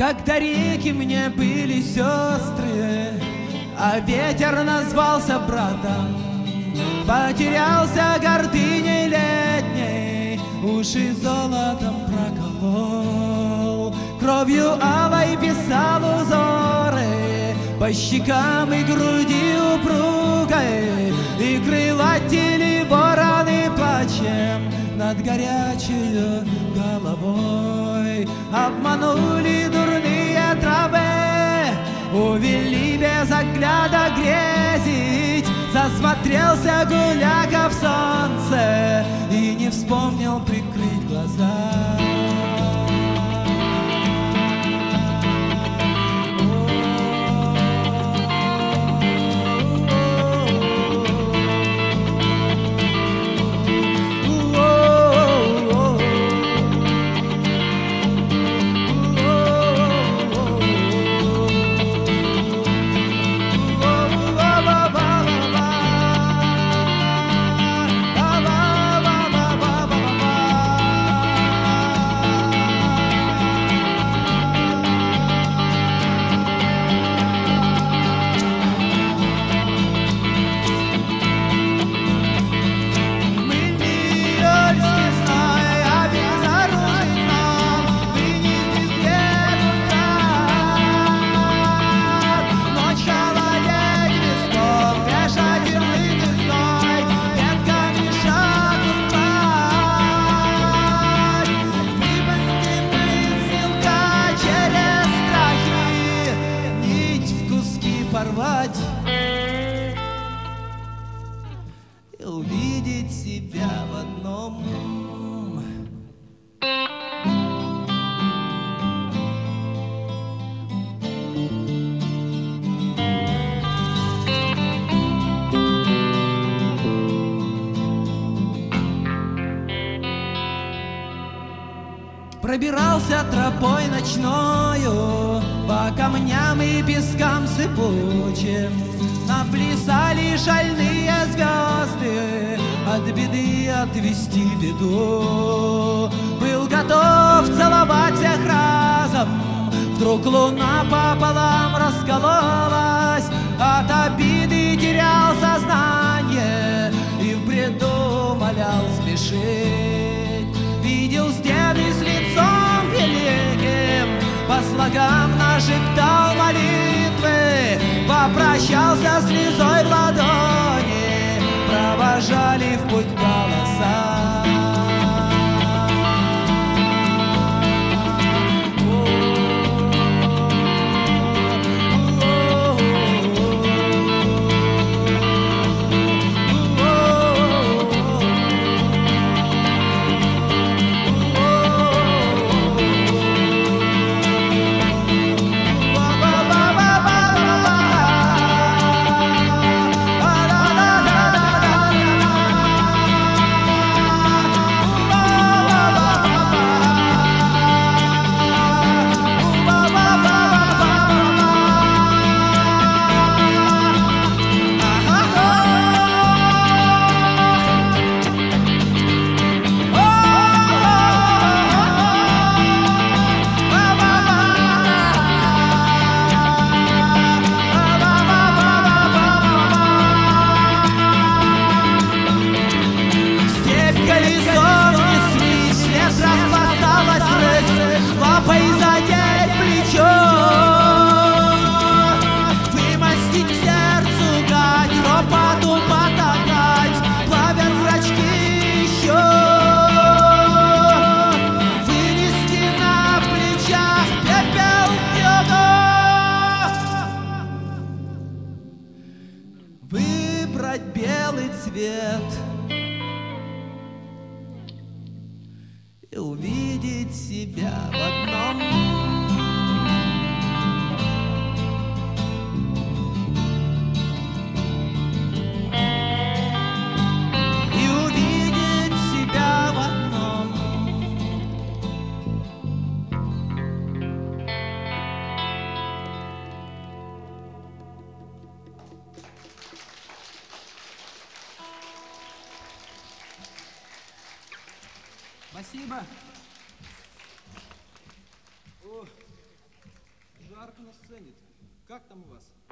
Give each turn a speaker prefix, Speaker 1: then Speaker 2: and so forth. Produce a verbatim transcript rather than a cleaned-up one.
Speaker 1: Когда реки мне были сестры, а ветер назвался братом, потерялся гордыней летней, уши золотом проколол, кровью алой писал узоры по щекам и груди упругой, и крылатели вороны плачем над горячей головой. Обманули дурные травы, увели без огляда грезить. Засмотрелся гуляка в солнце и не вспомнил прикрыть глаза. И увидеть себя в одном. Пробирался тропой ночною по камням и пескам сыпучим. Наплясали шальные звезды, от беды отвести беду. Был готов целовать всех разом, вдруг луна пополам раскололась. От обиды терял сознание и в бреду молял спешить. Видел стены с лицом великим, по слогам нашептал молитвы, попрощался слезой в ладони, провожали в путь голоса. Белый цвет и увидеть себя в одном. И увидеть себя в одном. Спасибо. О.
Speaker 2: Сплендит. Как там у вас?